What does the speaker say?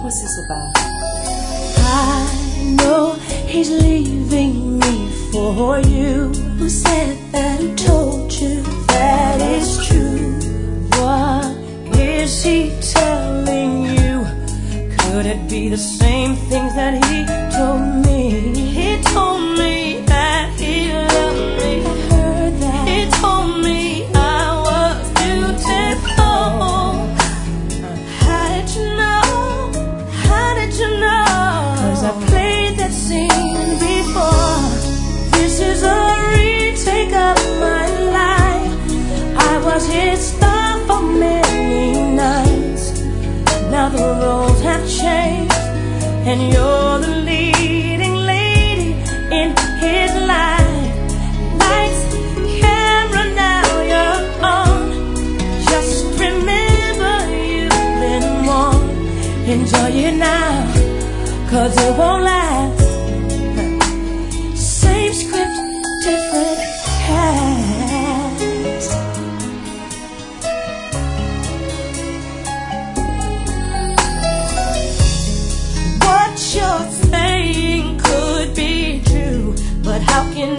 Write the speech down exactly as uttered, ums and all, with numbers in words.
What's this about? I know he's leaving me for you. Who said that? Who told you that is true? What is he telling you? Could it be the same things that he told me? He told me that he loved me. I heard that. He told me I was beautiful. How did you know? How did you know? 'Cause I played that scene before. This is a retake of my life. I was his star for many nights. Now the roles have changed, and you're the leading lady in his life. Lights, camera, now you're on. Just remember you've been warned. Enjoy it now, 'cause it won't last. Same script, different cast. What you're saying could be true, but how can